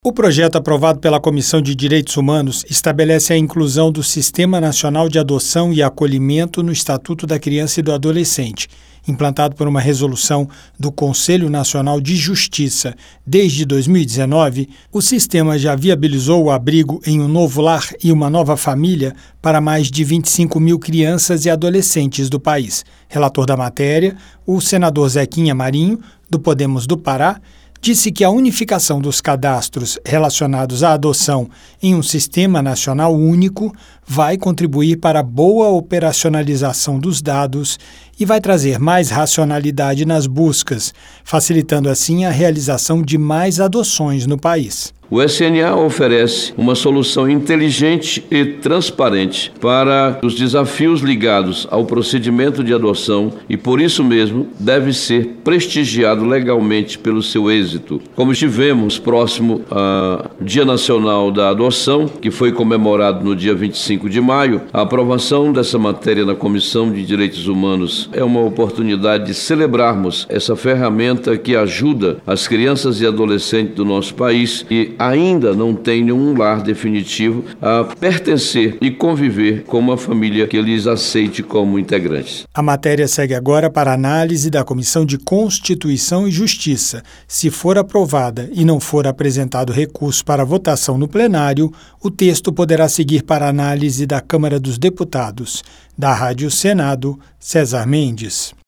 O projeto aprovado pela Comissão de Direitos Humanos estabelece a inclusão do Sistema Nacional de Adoção e Acolhimento no Estatuto da Criança e do Adolescente, implantado por uma resolução do Conselho Nacional de Justiça. Desde 2019, o sistema já viabilizou o abrigo em um novo lar e uma nova família para mais de 25 mil crianças e adolescentes do país. Relator da matéria, o senador Zequinha Marinho, do Podemos do Pará, disse que a unificação dos cadastros relacionados à adoção em um sistema nacional único vai contribuir para a boa operacionalização dos dados e vai trazer mais racionalidade nas buscas, facilitando assim a realização de mais adoções no país. O SNA oferece uma solução inteligente e transparente para os desafios ligados ao procedimento de adoção e, por isso mesmo, deve ser prestigiado legalmente pelo seu êxito. Como estivemos próximo ao Dia Nacional da Adoção, que foi comemorado no dia 25 de maio, a aprovação dessa matéria na Comissão de Direitos Humanos é uma oportunidade de celebrarmos essa ferramenta que ajuda as crianças e adolescentes do nosso país e ainda não têm um lar definitivo a pertencer e conviver com uma família que lhes aceite como integrantes. A matéria segue agora para análise da Comissão de Constituição e Justiça. Se for aprovada e não for apresentado recurso para votação no plenário, o texto poderá seguir para análise da Câmara dos Deputados. Da Rádio Senado, César Mendes.